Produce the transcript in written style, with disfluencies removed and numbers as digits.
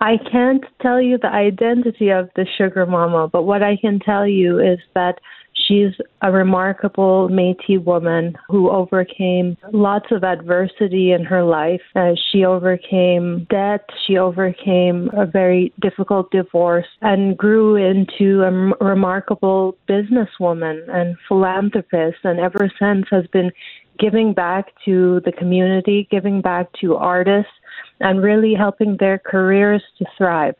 I can't tell you the identity of the sugar mama, but what I can tell you is that she's a remarkable Métis woman who overcame lots of adversity in her life. She overcame debt, she overcame a very difficult divorce, and grew into a remarkable businesswoman and philanthropist, and ever since has been giving back to the community, giving back to artists, and really helping their careers to thrive.